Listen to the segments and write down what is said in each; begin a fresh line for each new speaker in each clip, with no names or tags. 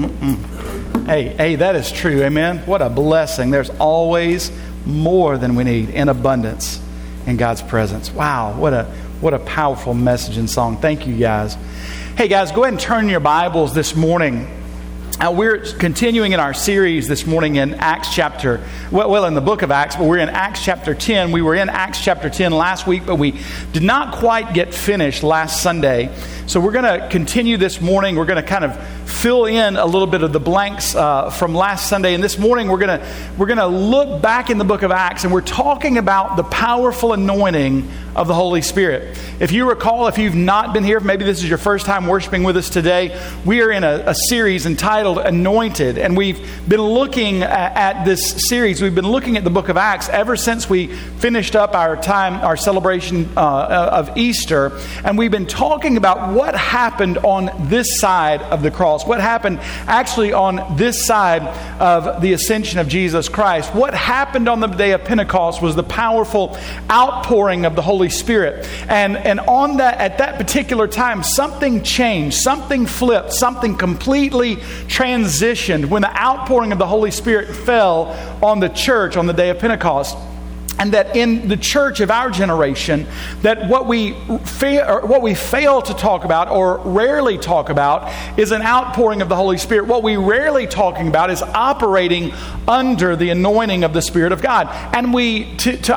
Hey, that is true. Amen. What a blessing. There's always more than we need in abundance in God's presence. Wow, what a powerful message and song. Thank you, guys. Hey, guys, go ahead and turn your Bibles this morning. We're continuing in our series this morning in Acts chapter, in the book of Acts, but we're in Acts chapter 10. We were in Acts chapter 10 last week, but we did not quite get finished last Sunday. So we're going to continue this morning. We're going to kind of fill in a little bit of the blanks from last Sunday. And this morning we're going to look back in the book of Acts, and we're talking about the powerful anointing of the Holy Spirit. If you recall, if you've not been here, maybe this is your first time worshiping with us today, we are in a series entitled Anointed, and we've been looking at this series. We've been looking at the book of Acts ever since we finished up our celebration of Easter, and we've been talking about what happened on this side of the cross, what happened actually on this side of the ascension of Jesus Christ. What happened on the day of Pentecost was the powerful outpouring of the Holy Spirit. And on that, at that particular time, something changed, something flipped, something completely transitioned when the outpouring of the Holy Spirit fell on the church on the day of Pentecost. And that in the church of our generation, that what we fail to talk about or rarely talk about is an outpouring of the Holy Spirit. What we rarely talking about is operating under the anointing of the Spirit of God. And we, to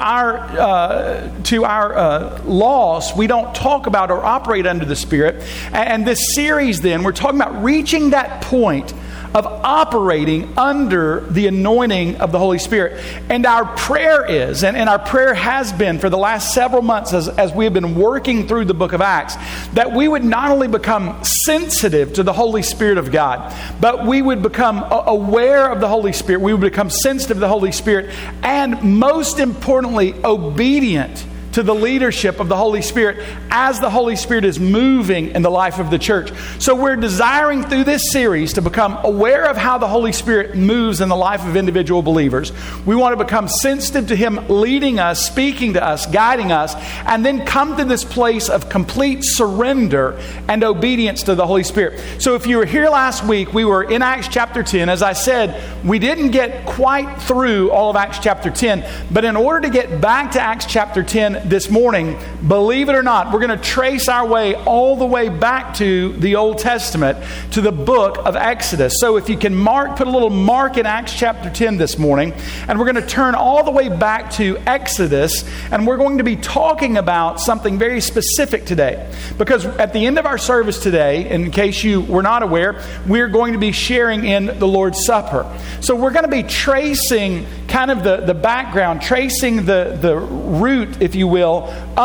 our loss, we don't talk about or operate under the Spirit. And this series, then, we're talking about reaching that point of operating under the anointing of the Holy Spirit. And our prayer is, and our prayer has been for the last several months as we have been working through the book of Acts, that we would not only become sensitive to the Holy Spirit of God, but we would become aware of the Holy Spirit, we would become sensitive to the Holy Spirit, and most importantly, obedient to the leadership of the Holy Spirit as the Holy Spirit is moving in the life of the church. So we're desiring through this series to become aware of how the Holy Spirit moves in the life of individual believers. We want to become sensitive to Him leading us, speaking to us, guiding us, and then come to this place of complete surrender and obedience to the Holy Spirit. So if you were here last week, we were in Acts chapter 10. As I said, we didn't get quite through all of Acts chapter 10, but in order to get back to Acts chapter 10 this morning, believe it or not, we're going to trace our way all the way back to the Old Testament, to the book of Exodus. So if you can put a little mark in Acts chapter 10 this morning, and we're going to turn all the way back to Exodus, and we're going to be talking about something very specific today. Because at the end of our service today, in case you were not aware, we're going to be sharing in the Lord's Supper. So we're going to be tracing kind of the background, tracing the root, if you will,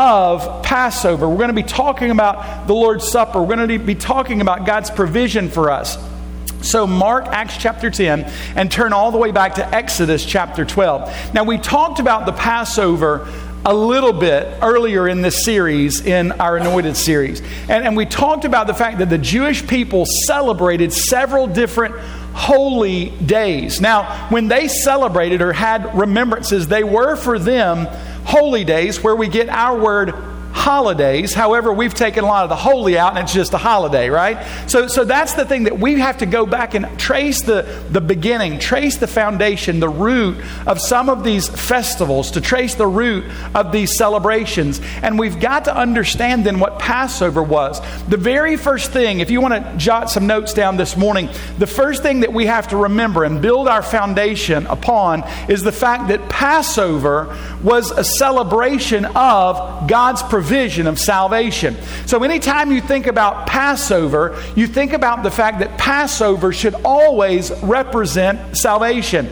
of Passover. We're going to be talking about the Lord's Supper. We're going to be talking about God's provision for us. So mark Acts chapter 10 and turn all the way back to Exodus chapter 12. Now, we talked about the Passover a little bit earlier in this series, in our Anointed series. And we talked about the fact that the Jewish people celebrated several different holy days. Now, when they celebrated or had remembrances, they were for them holy days, where we get our word holidays. However, we've taken a lot of the holy out and it's just a holiday, right? So that's the thing, that we have to go back and trace the beginning, trace the foundation, the root of some of these festivals, to trace the root of these celebrations. And we've got to understand then what Passover was. The very first thing, if you want to jot some notes down this morning, the first thing that we have to remember and build our foundation upon is the fact that Passover was a celebration of God's provision of salvation. So anytime you think about Passover, you think about the fact that Passover should always represent salvation.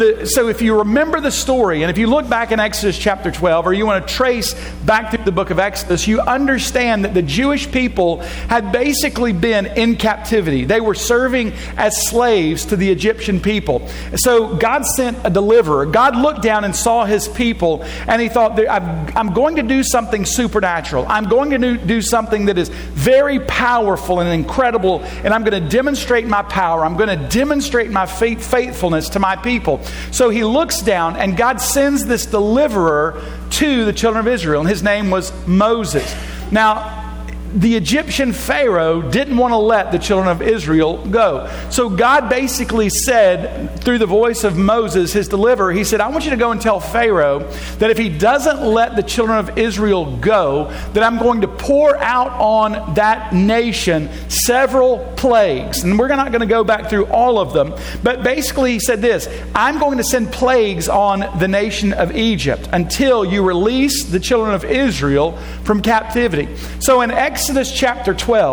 So if you remember the story, and if you look back in Exodus chapter 12, or you want to trace back through the book of Exodus, you understand that the Jewish people had basically been in captivity. They were serving as slaves to the Egyptian people. So God sent a deliverer. God looked down and saw His people, and He thought, I'm going to do something supernatural. I'm going to do something that is very powerful and incredible, and I'm going to demonstrate my power. I'm going to demonstrate my faithfulness to my people. So He looks down, and God sends this deliverer to the children of Israel, and his name was Moses. Now, the Egyptian Pharaoh didn't want to let the children of Israel go. So God basically said, through the voice of Moses, his deliverer, he said, I want you to go and tell Pharaoh that if he doesn't let the children of Israel go, that I'm going to pour out on that nation several plagues. And we're not going to go back through all of them. But basically he said this, I'm going to send plagues on the nation of Egypt until you release the children of Israel from captivity. So in Exodus chapter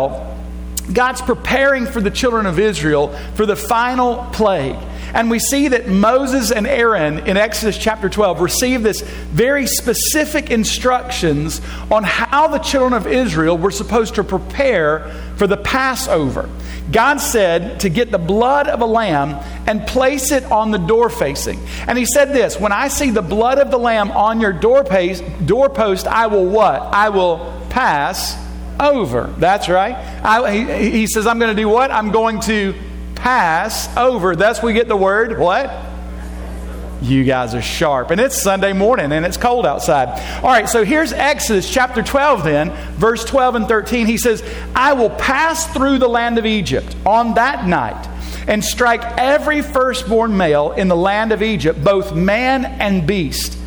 12, God's preparing for the children of Israel for the final plague. And we see that Moses and Aaron in Exodus chapter 12 receive this very specific instructions on how the children of Israel were supposed to prepare for the Passover. God said to get the blood of a lamb and place it on the door facing. And he said this, when I see the blood of the lamb on your doorpost, I will what? I will pass over. That's right. He says, I'm going to do what? I'm going to pass over. Thus we get the word, what? You guys are sharp. And it's Sunday morning and it's cold outside. All right, so here's Exodus chapter 12 then, verse 12 and 13. He says, I will pass through the land of Egypt on that night and strike every firstborn male in the land of Egypt, both man and beast.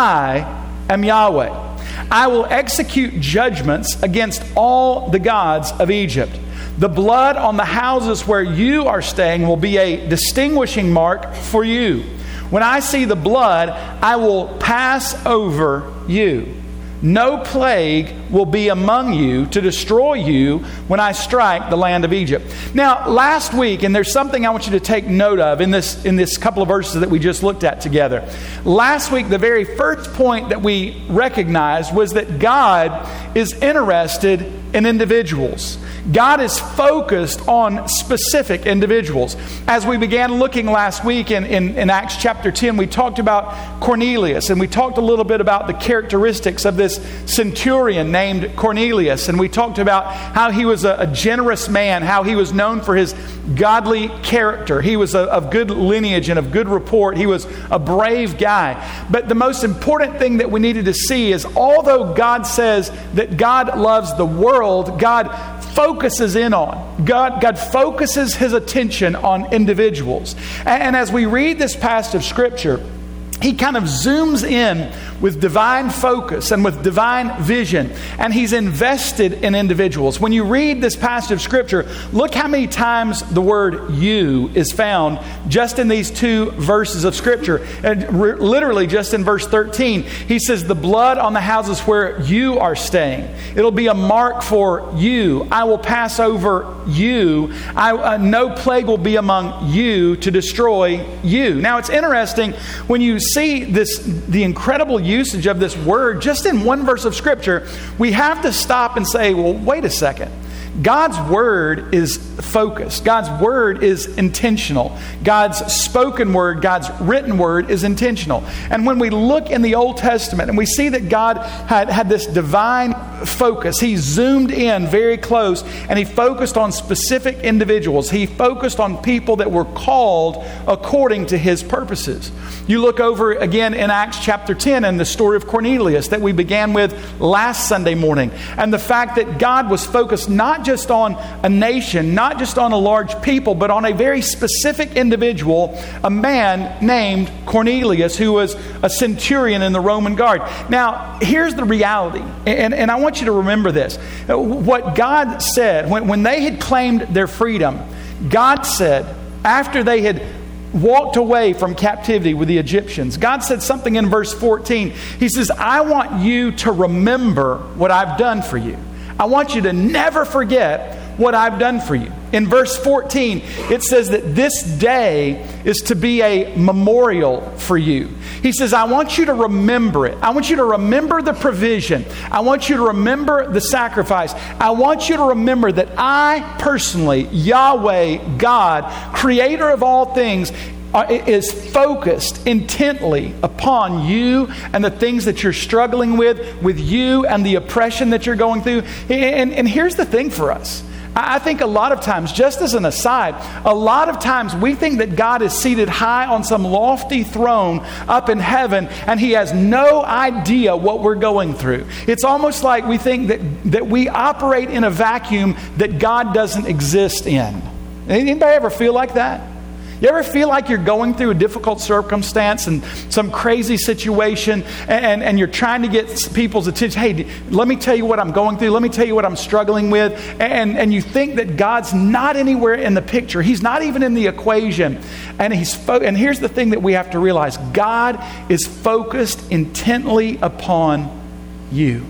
I am Yahweh. I will execute judgments against all the gods of Egypt. The blood on the houses where you are staying will be a distinguishing mark for you. When I see the blood, I will pass over you. No plague will be among you to destroy you when I strike the land of Egypt. Now, last week, and there's something I want you to take note of in this couple of verses that we just looked at together. Last week, the very first point that we recognized was that God is interested in individuals. God is focused on specific individuals. As we began looking last week in Acts chapter 10, we talked about Cornelius, and we talked a little bit about the characteristics of this centurion named Cornelius, and we talked about how he was a generous man, how he was known for his godly character. He was of good lineage and of good report. He was a brave guy. But the most important thing that we needed to see is, although God says that God loves the world, God focuses in on. God focuses his attention on individuals. And as we read this passage of Scripture, he kind of zooms in with divine focus and with divine vision. And he's invested in individuals. When you read this passage of Scripture, look how many times the word you is found just in these two verses of Scripture. And literally just in verse 13, he says, the blood on the houses where you are staying. It'll be a mark for you. I will pass over you. No plague will be among you to destroy you. Now it's interesting when you see the incredible usage of this word just in one verse of Scripture, we have to stop and say, well, wait a second. God's word is focused. God's word is intentional. God's spoken word, God's written word is intentional. And when we look in the Old Testament and we see that God had this divine focus, he zoomed in very close and he focused on specific individuals. He focused on people that were called according to his purposes. You look over again in Acts chapter 10 and the story of Cornelius that we began with last Sunday morning. And the fact that God was focused not just on a nation, not just on a large people, but on a very specific individual, a man named Cornelius, who was a centurion in the Roman guard. Now, here's the reality, and I want you to remember this. What God said, when they had claimed their freedom, God said, after they had walked away from captivity with the Egyptians, God said something in verse 14. He says, I want you to remember what I've done for you. I want you to never forget what I've done for you. In verse 14, it says that this day is to be a memorial for you. He says, I want you to remember it. I want you to remember the provision. I want you to remember the sacrifice. I want you to remember that I personally, Yahweh, God, creator of all things, is focused intently upon you and the things that you're struggling with you and the oppression that you're going through. And here's the thing for us. I think a lot of times, just as an aside, a lot of times we think that God is seated high on some lofty throne up in heaven and He has no idea what we're going through. It's almost like we think that we operate in a vacuum that God doesn't exist in. Anybody ever feel like that? You ever feel like you're going through a difficult circumstance and some crazy situation and you're trying to get people's attention? Hey, let me tell you what I'm going through. Let me tell you what I'm struggling with. And you think that God's not anywhere in the picture. He's not even in the equation. And here's the thing that we have to realize. God is focused intently upon you.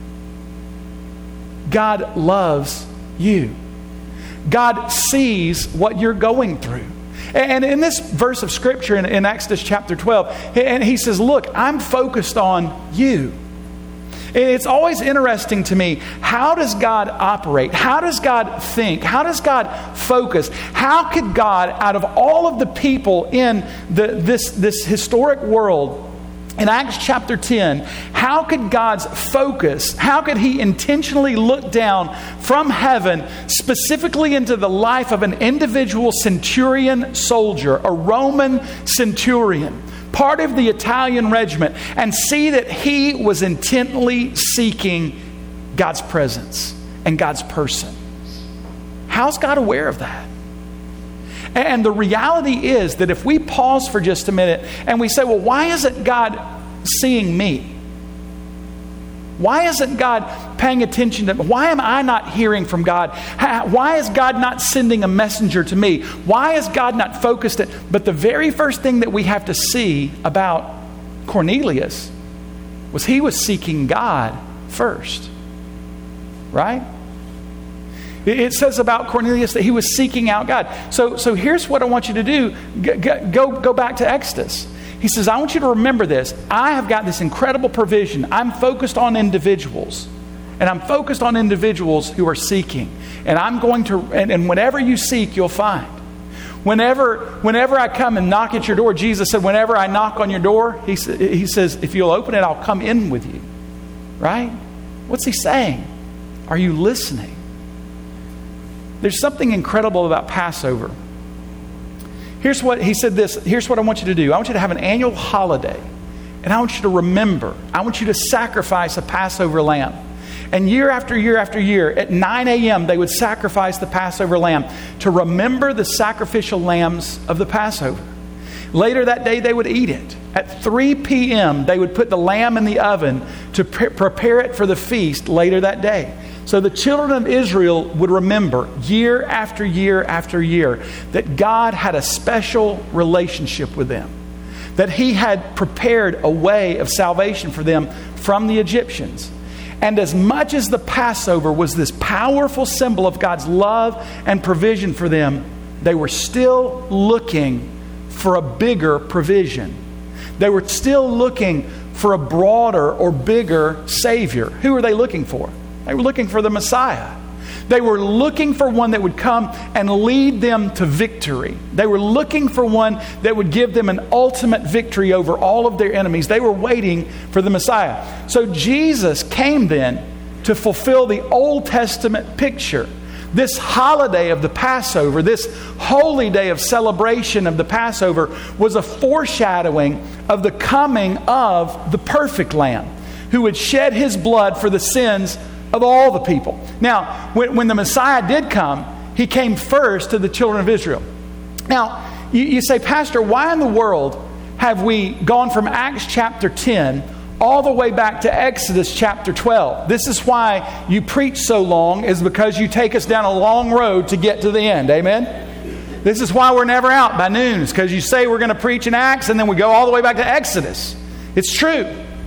God loves you. God sees what you're going through. And in this verse of Scripture in Exodus chapter 12, and He says, look, I'm focused on you. It's always interesting to me, how does God operate? How does God think? How does God focus? How could God, out of all of the people in this historic world, in Acts chapter 10, how could God's focus, how could He intentionally look down from heaven specifically into the life of an individual centurion soldier, a Roman centurion, part of the Italian regiment, and see that he was intently seeking God's presence and God's person? How's God aware of that? And the reality is that if we pause for just a minute and we say, well, why isn't God seeing me? Why isn't God paying attention to me? Why am I not hearing from God? Why is God not sending a messenger to me? Why is God not focused? But the very first thing that we have to see about Cornelius was he was seeking God first. Right? It says about Cornelius that he was seeking out God. So here's what I want you to do. Go back to Exodus. He says, I want you to remember this. I have got this incredible provision. I'm focused on individuals. And I'm focused on individuals who are seeking. And I'm going to, and whenever you seek, you'll find. Whenever I come and knock at your door, Jesus said, whenever I knock on your door, he says, if you'll open it, I'll come in with you. Right? What's He saying? Are you listening? There's something incredible about Passover. Here's what He said this. Here's what I want you to do. I want you to have an annual holiday. And I want you to remember. I want you to sacrifice a Passover lamb. And year after year after year, at 9 a.m., they would sacrifice the Passover lamb to remember the sacrificial lambs of the Passover. Later that day, they would eat it. At 3 p.m., they would put the lamb in the oven to prepare it for the feast later that day. So the children of Israel would remember year after year after year that God had a special relationship with them, that He had prepared a way of salvation for them from the Egyptians. And as much as the Passover was this powerful symbol of God's love and provision for them, they were still looking for a bigger provision. They were still looking for a broader or bigger Savior. Who were they looking for? They were looking for the Messiah. They were looking for one that would come and lead them to victory. They were looking for one that would give them an ultimate victory over all of their enemies. They were waiting for the Messiah. So Jesus came then to fulfill the Old Testament picture. This holiday of the Passover, this holy day of celebration of the Passover, was a foreshadowing of the coming of the perfect Lamb who would shed His blood for the sins of all the people. Now, when the Messiah did come, He came first to the children of Israel. Now, you say, Pastor, why in the world have we gone from Acts chapter 10 all the way back to Exodus chapter 12? This is why you preach so long, is because you take us down a long road to get to the end. Amen? This is why we're never out by noon. It's because you say we're going to preach in Acts and then we go all the way back to Exodus. It's true.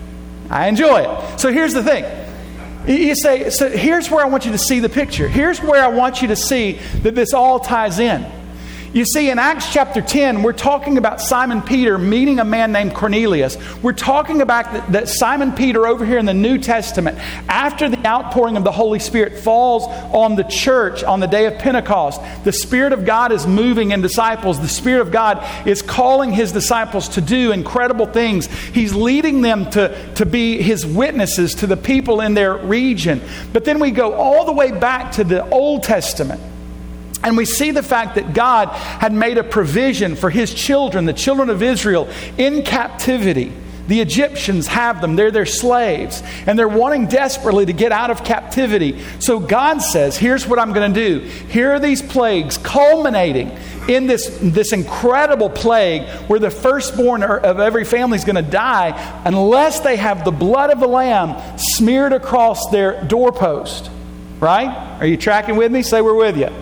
I enjoy it. So here's the thing. You say, so here's where I want you to see the picture. Here's where I want you to see that this all ties in. You see, in Acts chapter 10, we're talking about Simon Peter meeting a man named Cornelius. We're talking about that Simon Peter over here in the New Testament, after the outpouring of the Holy Spirit falls on the church on the day of Pentecost, the Spirit of God is moving in disciples. The Spirit of God is calling His disciples to do incredible things. He's leading them to be His witnesses to the people in their region. But then we go all the way back to the Old Testament. And we see the fact that God had made a provision for His children, the children of Israel, in captivity. The Egyptians have them. They're their slaves. And they're wanting desperately to get out of captivity. So God says, here's what I'm going to do. Here are these plagues culminating in this incredible plague where the firstborn of every family is going to die unless they have the blood of the Lamb smeared across their doorpost. Right? Are you tracking with me? Say we're with you.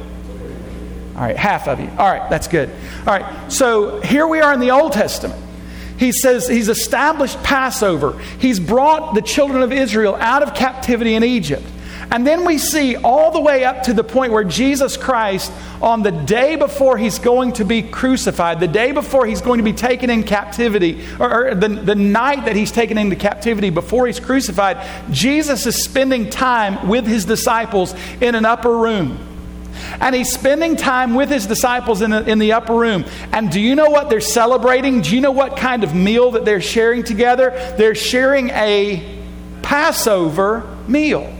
All right, half of you. All right, that's good. All right, so here we are in the Old Testament. He says He's established Passover. He's brought the children of Israel out of captivity in Egypt. And then we see all the way up to the point where Jesus Christ, on the day before He's going to be crucified, the day before He's going to be taken in captivity, or the night that He's taken into captivity before He's crucified, Jesus is spending time with His disciples in an upper room. And He's spending time with His disciples in the upper room. And do you know what they're celebrating? Do you know what kind of meal that they're sharing together? They're sharing a Passover meal.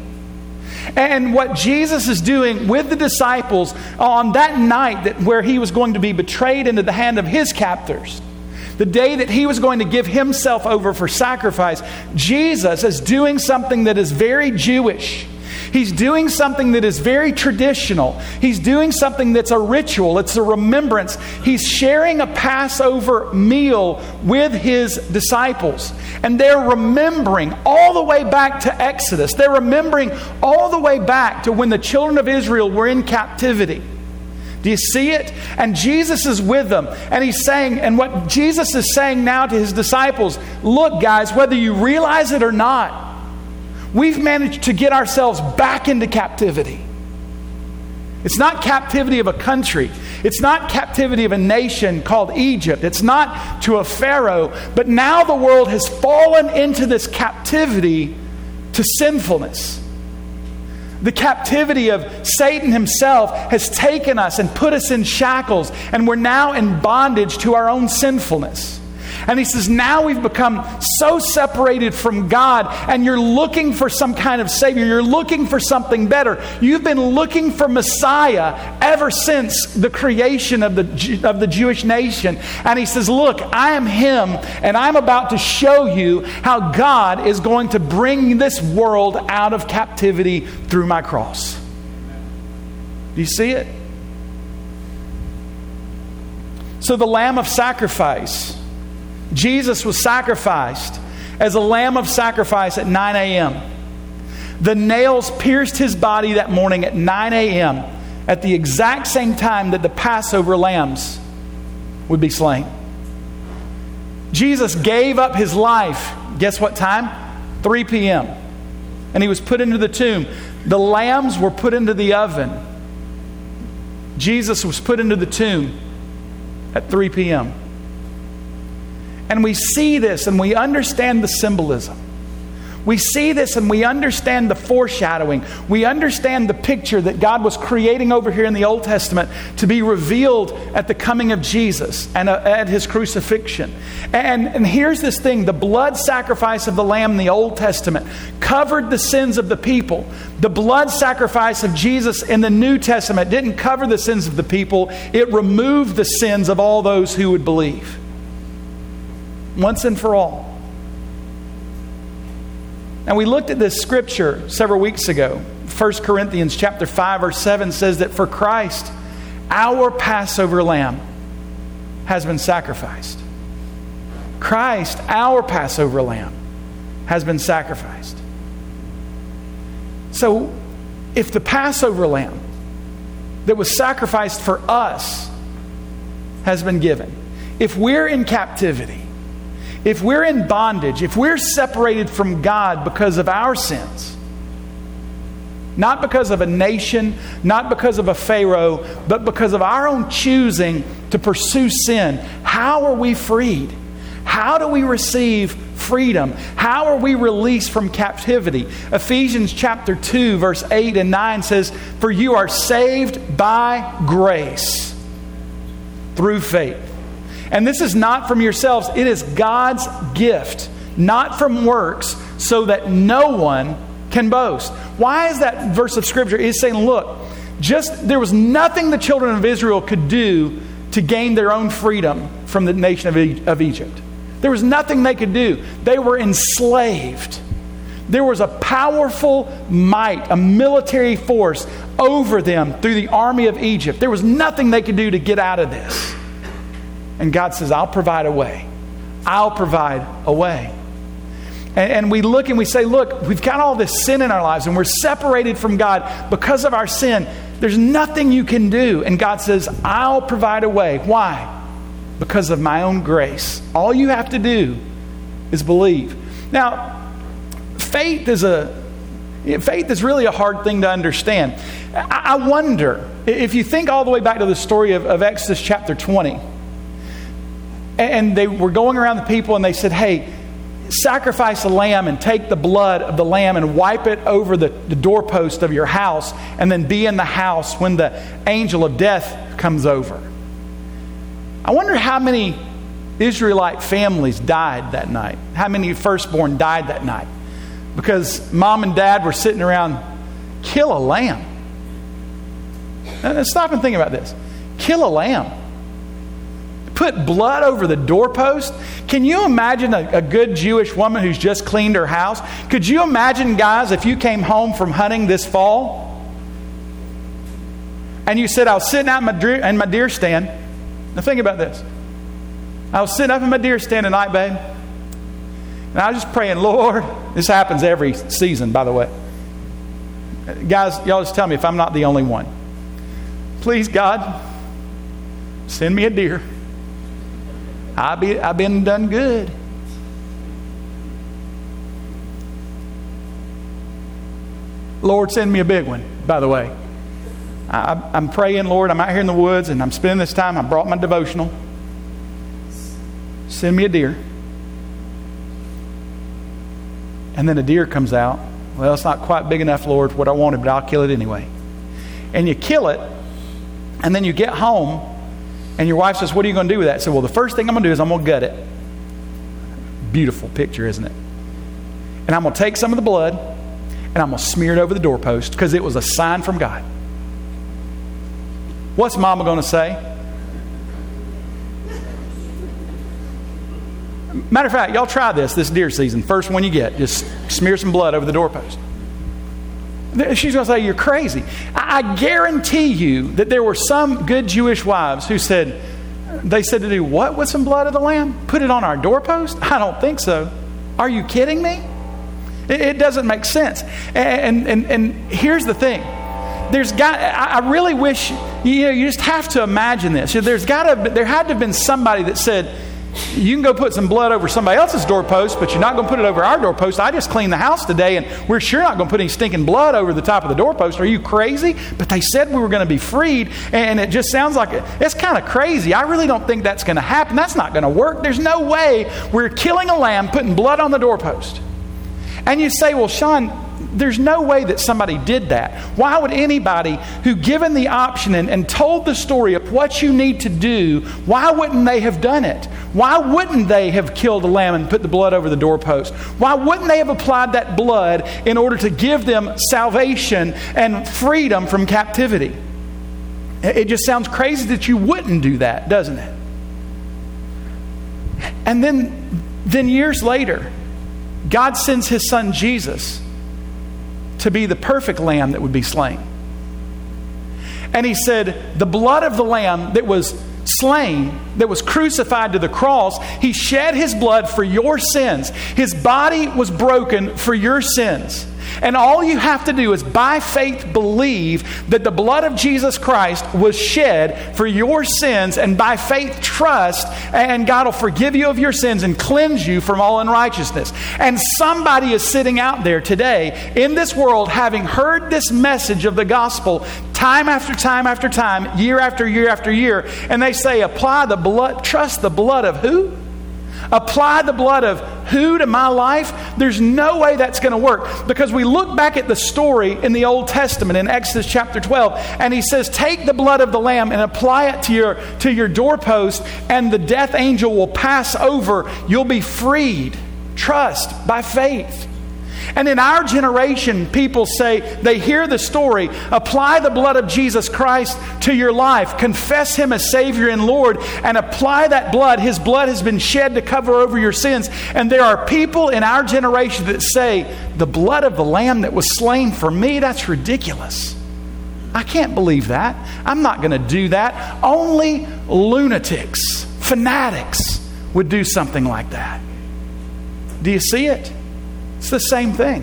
And what Jesus is doing with the disciples on that night where He was going to be betrayed into the hand of His captors, the day that He was going to give Himself over for sacrifice, Jesus is doing something that is very Jewish. He's doing something that is very traditional. He's doing something that's a ritual. It's a remembrance. He's sharing a Passover meal with His disciples. And they're remembering all the way back to Exodus. They're remembering all the way back to when the children of Israel were in captivity. Do you see it? And Jesus is with them. And He's saying, and what Jesus is saying now to His disciples, look guys, whether you realize it or not, we've managed to get ourselves back into captivity. It's not captivity of a country. It's not captivity of a nation called Egypt. It's not to a Pharaoh. But now the world has fallen into this captivity to sinfulness. The captivity of Satan himself has taken us and put us in shackles. And we're now in bondage to our own sinfulness. And He says, now we've become so separated from God, and you're looking for some kind of Savior. You're looking for something better. You've been looking for Messiah ever since the creation of the Jewish nation. And He says, look, I am Him, and I'm about to show you how God is going to bring this world out of captivity through my cross. Do you see it? So the Lamb of sacrifice, Jesus was sacrificed as a lamb of sacrifice at 9 a.m. The nails pierced His body that morning at 9 a.m. at the exact same time that the Passover lambs would be slain. Jesus gave up His life. Guess what time? 3 p.m. And He was put into the tomb. The lambs were put into the oven. Jesus was put into the tomb at 3 p.m. And we see this and we understand the symbolism. We see this and we understand the foreshadowing. We understand the picture that God was creating over here in the Old Testament to be revealed at the coming of Jesus and at His crucifixion. And here's this thing. The blood sacrifice of the Lamb in the Old Testament covered the sins of the people. The blood sacrifice of Jesus in the New Testament didn't cover the sins of the people. It removed the sins of all those who would believe. Once and for all. And we looked at this scripture several weeks ago. 1 Corinthians chapter 5 verse 7 says that for Christ, our Passover lamb has been sacrificed. Christ, our Passover lamb, has been sacrificed. So, if the Passover lamb that was sacrificed for us has been given, if we're in captivity, if we're in bondage, if we're separated from God because of our sins, not because of a nation, not because of a Pharaoh, but because of our own choosing to pursue sin. How are we freed? How do we receive freedom? How are we released from captivity? Ephesians chapter 2, verse 8 and 9 says, "For you are saved by grace through faith. And this is not from yourselves, it is God's gift, not from works, so that no one can boast." Why is that verse of Scripture? It's saying, look, there was nothing the children of Israel could do to gain their own freedom from the nation of Egypt. There was nothing they could do. They were enslaved. There was a powerful might, a military force over them through the army of Egypt. There was nothing they could do to get out of this. And God says, I'll provide a way. I'll provide a way. And we look and we say, look, we've got all this sin in our lives and we're separated from God because of our sin. There's nothing you can do. And God says, I'll provide a way. Why? Because of my own grace. All you have to do is believe. Now, faith is really a hard thing to understand. I wonder, if you think all the way back to the story of Exodus chapter 20, and they were going around the people and they said, hey, sacrifice a lamb and take the blood of the lamb and wipe it over the doorpost of your house and then be in the house when the angel of death comes over. I wonder how many Israelite families died that night. How many firstborn died that night? Because mom and dad were sitting around, kill a lamb. Now, stop and think about this. Kill a lamb. Put blood over the doorpost. Can you imagine a good Jewish woman who's just cleaned her house? Could you imagine, guys, if you came home from hunting this fall and you said, I was sitting out in my deer stand. Now think about this. I was sitting up in my deer stand tonight, babe. And I was just praying, Lord, this happens every season, by the way. Guys, y'all just tell me if I'm not the only one. Please, God, send me a deer. I've been done good. Lord, send me a big one, by the way. I'm praying, Lord, I'm out here in the woods and I'm spending this time. I brought my devotional. Send me a deer. And then a deer comes out. Well, it's not quite big enough, Lord, for what I wanted, but I'll kill it anyway. And you kill it, and then you get home, and your wife says, what are you going to do with that? I said, well, the first thing I'm going to do is I'm going to gut it. Beautiful picture, isn't it? And I'm going to take some of the blood, and I'm going to smear it over the doorpost, because it was a sign from God. What's Mama going to say? Matter of fact, y'all try this deer season. First one you get, just smear some blood over the doorpost. She's going to say, you're crazy. I guarantee you that there were some good Jewish wives who said, they said to do what with some blood of the lamb? Put it on our doorpost? I don't think so. Are you kidding me? It doesn't make sense. And here's the thing. I really wish, you just have to imagine this. There had to have been somebody that said, you can go put some blood over somebody else's doorpost, but you're not going to put it over our doorpost. I just cleaned the house today, and we're sure not going to put any stinking blood over the top of the doorpost. Are you crazy? But they said we were going to be freed, and it just sounds like it's kind of crazy. I really don't think that's going to happen. That's not going to work. There's no way we're killing a lamb, putting blood on the doorpost. And you say, well, Sean, there's no way that somebody did that. Why would anybody who given the option and told the story of what you need to do, why wouldn't they have done it? Why wouldn't they have killed a lamb and put the blood over the doorpost? Why wouldn't they have applied that blood in order to give them salvation and freedom from captivity? It just sounds crazy that you wouldn't do that, doesn't it? And then years later, God sends His Son Jesus to be the perfect lamb that would be slain. And He said, the blood of the lamb that was slain, that was crucified to the cross, He shed His blood for your sins. His body was broken for your sins. And all you have to do is by faith believe that the blood of Jesus Christ was shed for your sins, and by faith trust, and God will forgive you of your sins and cleanse you from all unrighteousness. And somebody is sitting out there today in this world having heard this message of the gospel time after time after time, year after year after year, and they say, apply the blood, trust the blood of who? Apply the blood of who to my life? There's no way that's going to work, because we look back at the story in the Old Testament in Exodus chapter 12, and he says, take the blood of the lamb and apply it to your doorpost, and the death angel will pass over. You'll be freed. Trust by faith. And in our generation, people say, they hear the story, apply the blood of Jesus Christ to your life, confess Him as Savior and Lord, and apply that blood. His blood has been shed to cover over your sins. And there are people in our generation that say, the blood of the Lamb that was slain for me, that's ridiculous. I can't believe that. I'm not going to do that. Only lunatics, fanatics would do something like that. Do you see it? It's the same thing.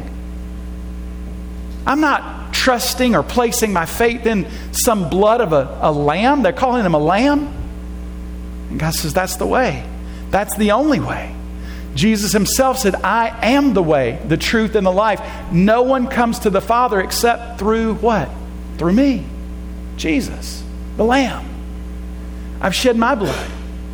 I'm not trusting or placing my faith in some blood of a lamb. They're calling him a lamb. And God says, that's the way. That's the only way. Jesus Himself said, I am the way, the truth, and the life. No one comes to the Father except through what? Through me. Jesus, the Lamb. I've shed my blood.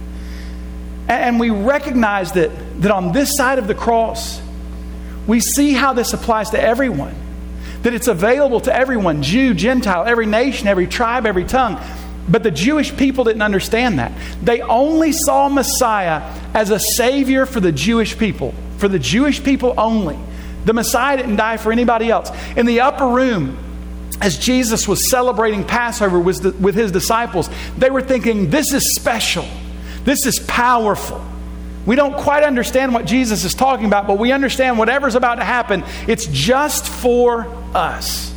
And we recognize that on this side of the cross, we see how this applies to everyone. That it's available to everyone, Jew, Gentile, every nation, every tribe, every tongue. But the Jewish people didn't understand that. They only saw Messiah as a Savior for the Jewish people. For the Jewish people only. The Messiah didn't die for anybody else. In the upper room, as Jesus was celebrating Passover with His disciples, they were thinking, this is special. This is powerful. We don't quite understand what Jesus is talking about, but we understand whatever's about to happen, it's just for us.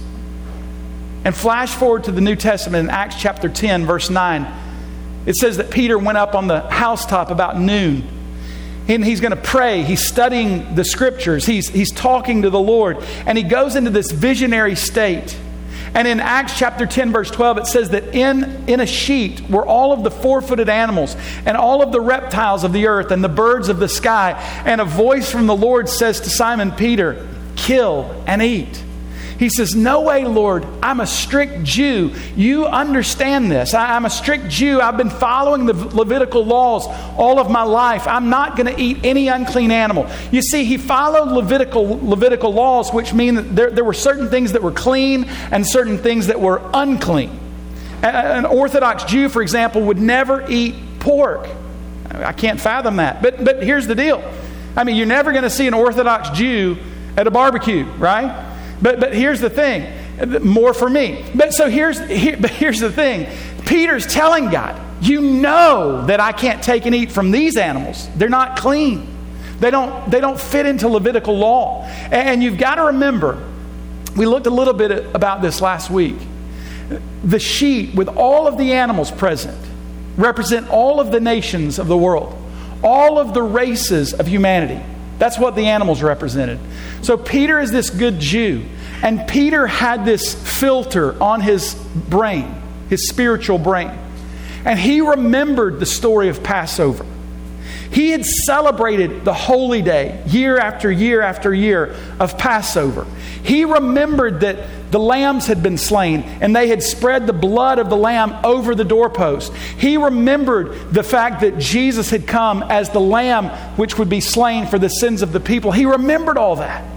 And flash forward to the New Testament in Acts chapter 10, verse 9. It says that Peter went up on the housetop about noon. And he's going to pray. He's studying the Scriptures. He's talking to the Lord. And he goes into this visionary state. And in Acts chapter 10, verse 12, it says that in a sheet were all of the four-footed animals and all of the reptiles of the earth and the birds of the sky. And a voice from the Lord says to Simon Peter, kill and eat. He says, no way, Lord. I'm a strict Jew. You understand this. I'm a strict Jew. I've been following the Levitical laws all of my life. I'm not going to eat any unclean animal. You see, he followed Levitical laws, which mean that there were certain things that were clean and certain things that were unclean. An Orthodox Jew, for example, would never eat pork. I can't fathom that. But here's the deal. I mean, you're never going to see an Orthodox Jew at a barbecue, right? But here's the thing, more for me. But here's the thing. Peter's telling God, you know that I can't take and eat from these animals. They're not clean. They don't fit into Levitical law. And you've got to remember, we looked a little bit about this last week. The sheet with all of the animals present represent all of the nations of the world, all of the races of humanity. That's what the animals represented. So Peter is this good Jew. And Peter had this filter on his brain, his spiritual brain. And he remembered the story of Passover. He had celebrated the holy day year after year after year of Passover. He remembered that the lambs had been slain and they had spread the blood of the lamb over the doorpost. He remembered the fact that Jesus had come as the lamb which would be slain for the sins of the people. He remembered all that.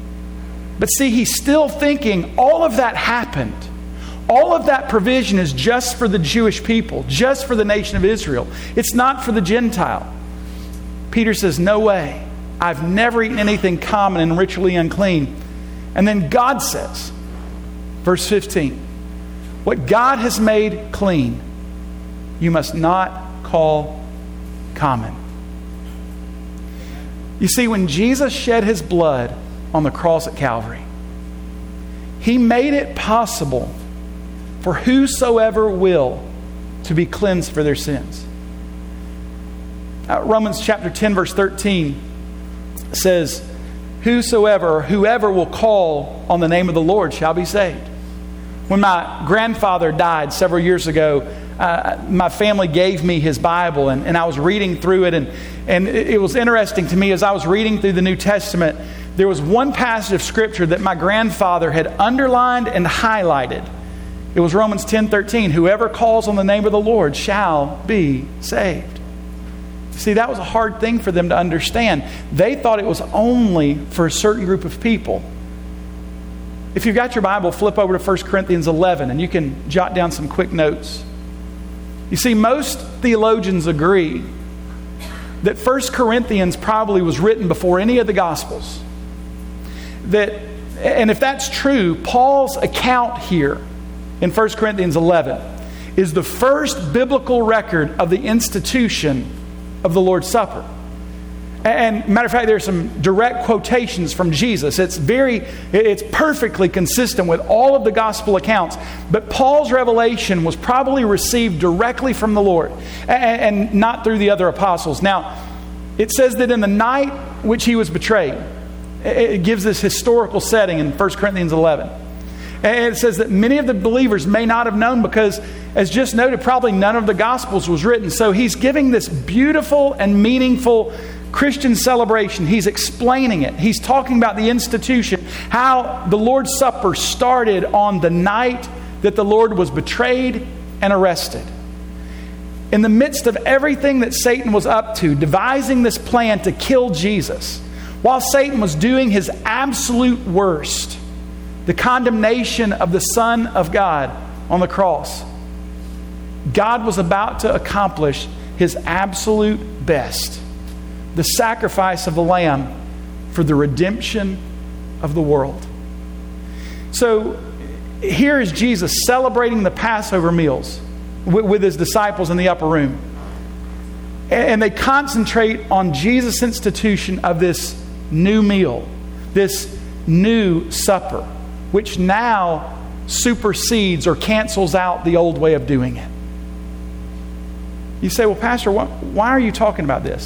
But see, he's still thinking all of that happened. All of that provision is just for the Jewish people, just for the nation of Israel. It's not for the Gentile. Peter says, no way. I've never eaten anything common and ritually unclean. And then God says, verse 15, what God has made clean, you must not call common. You see, when Jesus shed His blood on the cross at Calvary, He made it possible for whosoever will to be cleansed for their sins. Romans chapter 10 verse 13 says, whosoever or whoever will call on the name of the Lord shall be saved. When my grandfather died several years ago, my family gave me his Bible, and I was reading through it, and it was interesting to me as I was reading through the New Testament. There was one passage of Scripture that my grandfather had underlined and highlighted. It was Romans 10:13. Whoever calls on the name of the Lord shall be saved. See, that was a hard thing for them to understand. They thought it was only for a certain group of people. If you've got your Bible, flip over to 1 Corinthians 11, and you can jot down some quick notes. You see, most theologians agree that 1 Corinthians probably was written before any of the Gospels. And if that's true, Paul's account here in 1 Corinthians 11 is the first biblical record of the institution of the Lord's Supper. And matter of fact, there are some direct quotations from Jesus. It's perfectly consistent with all of the gospel accounts. But Paul's revelation was probably received directly from the Lord and not through the other apostles. Now, it says that in the night which he was betrayed, it gives this historical setting in 1 Corinthians 11. And it says that many of the believers may not have known because, as just noted, probably none of the Gospels was written. So he's giving this beautiful and meaningful Christian celebration. He's explaining it. He's talking about the institution, how the Lord's Supper started on the night that the Lord was betrayed and arrested. In the midst of everything that Satan was up to, devising this plan to kill Jesus, while Satan was doing his absolute worst, the condemnation of the Son of God on the cross, God was about to accomplish his absolute best, the sacrifice of the Lamb for the redemption of the world. So here is Jesus celebrating the Passover meals with his disciples in the upper room. And they concentrate on Jesus' institution of this new meal, this new supper, which now supersedes or cancels out the old way of doing it. You say, well, Pastor, why are you talking about this?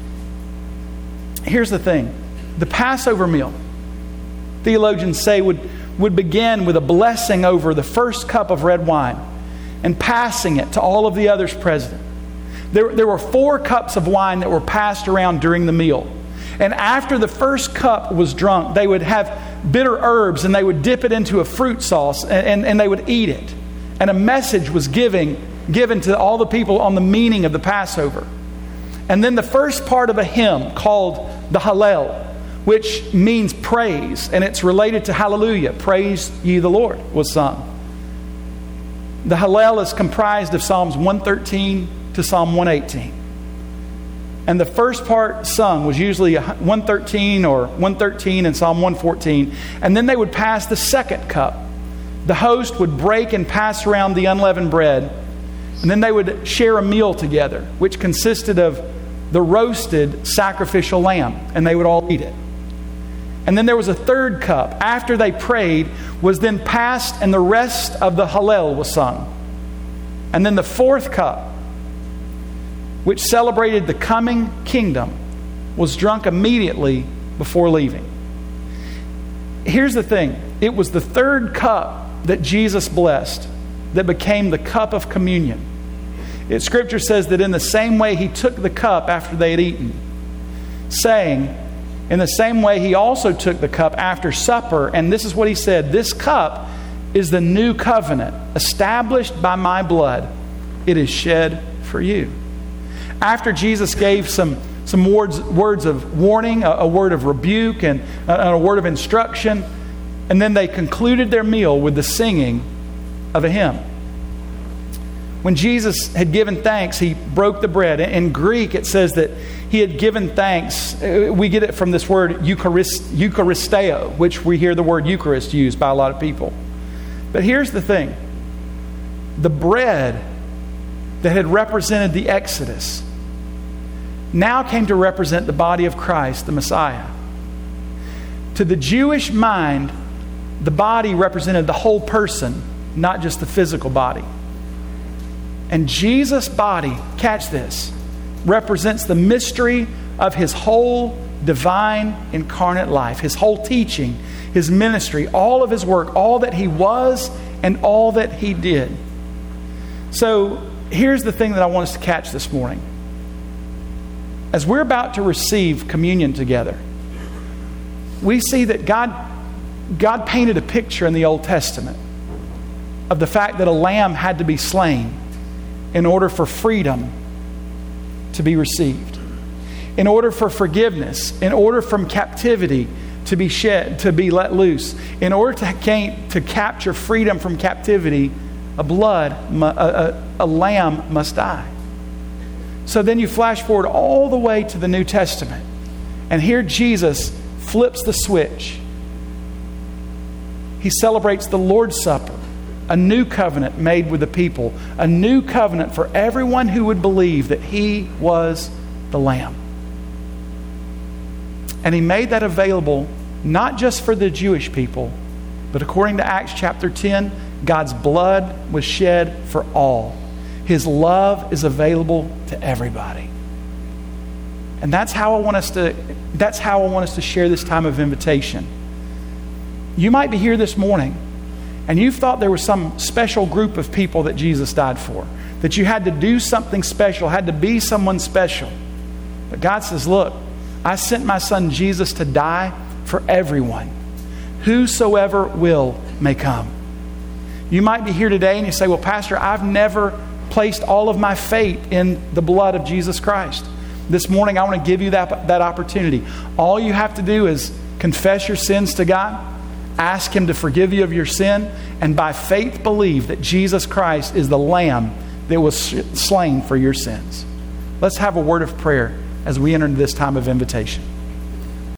Here's the thing. The Passover meal, theologians say, would begin with a blessing over the first cup of red wine and passing it to all of the others present. There were 4 cups of wine that were passed around during the meal. And after the first cup was drunk, they would have bitter herbs and they would dip it into a fruit sauce and they would eat it. And a message was given to all the people on the meaning of the Passover. And then the first part of a hymn called the Hallel, which means praise, and it's related to hallelujah, praise ye the Lord, was sung. The Hallel is comprised of Psalms 113 to Psalm 118. And the first part sung was usually 113 or 113 and Psalm 114. And then they would pass the second cup. The host would break and pass around the unleavened bread. And then they would share a meal together, which consisted of the roasted sacrificial lamb. And they would all eat it. And then there was a third cup. After they prayed, was then passed and the rest of the Hallel was sung. And then the fourth cup, which celebrated the coming kingdom, was drunk immediately before leaving. Here's the thing. It was the third cup that Jesus blessed that became the cup of communion. Scripture says that in the same way he took the cup after they had eaten, saying, in the same way he also took the cup after supper, and this is what he said, "This cup is the new covenant established by my blood. It is shed for you." After Jesus gave some words of warning, a word of rebuke, and a word of instruction, and then they concluded their meal with the singing of a hymn. When Jesus had given thanks, he broke the bread. In Greek, it says that he had given thanks. We get it from this word Eucharisteo, which we hear the word Eucharist used by a lot of people. But here's the thing. The bread that had represented the Exodus now came to represent the body of Christ, the Messiah. To the Jewish mind, the body represented the whole person, not just the physical body. And Jesus' body, catch this, represents the mystery of his whole divine incarnate life, his whole teaching, his ministry, all of his work, all that he was and all that he did. So here's the thing that I want us to catch this morning. As we're about to receive communion together, we see that God painted a picture in the Old Testament of the fact that a lamb had to be slain in order for freedom to be received, in order for forgiveness, in order from captivity to be shed, to be let loose, in order to capture freedom from captivity, a lamb must die. So then you flash forward all the way to the New Testament, and here Jesus flips the switch. He celebrates the Lord's Supper, a new covenant made with the people, a new covenant for everyone who would believe that he was the Lamb. And he made that available not just for the Jewish people, but according to Acts chapter 10, God's blood was shed for all. His love is available to everybody. And that's how I want us to share this time of invitation. You might be here this morning and you've thought there was some special group of people that Jesus died for, that you had to do something special, had to be someone special. But God says, look, I sent my son Jesus to die for everyone. Whosoever will may come. You might be here today and you say, well, Pastor, I've never placed all of my faith in the blood of Jesus Christ. This morning, I want to give you that opportunity. All you have to do is confess your sins to God, ask him to forgive you of your sin, and by faith believe that Jesus Christ is the Lamb that was slain for your sins. Let's have a word of prayer as we enter into this time of invitation.